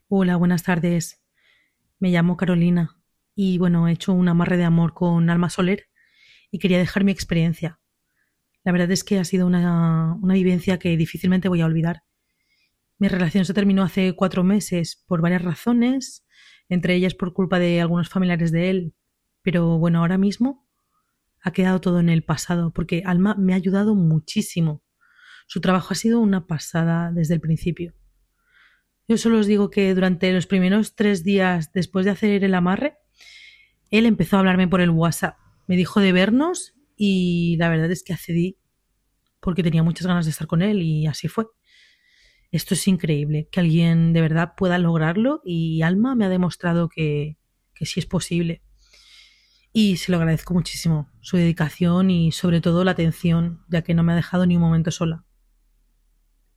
Hola, buenas tardes. Me llamo Carolina y bueno, he hecho un amarre de amor con Alma Soler y quería dejar mi experiencia. La verdad es que ha sido una vivencia que difícilmente voy a olvidar. Mi relación se terminó hace 4 meses por varias razones, entre ellas por culpa de algunos familiares de él. Pero bueno, ahora mismo ha quedado todo en el pasado porque Alma me ha ayudado muchísimo. Su trabajo ha sido una pasada desde el principio. Yo solo os digo que durante los primeros 3 días después de hacer el amarre, él empezó a hablarme por el WhatsApp. Me dijo de vernos y la verdad es que accedí porque tenía muchas ganas de estar con él y así fue. Esto es increíble, que alguien de verdad pueda lograrlo y Alma me ha demostrado que sí es posible. Y se lo agradezco muchísimo, su dedicación y sobre todo la atención, ya que no me ha dejado ni un momento sola.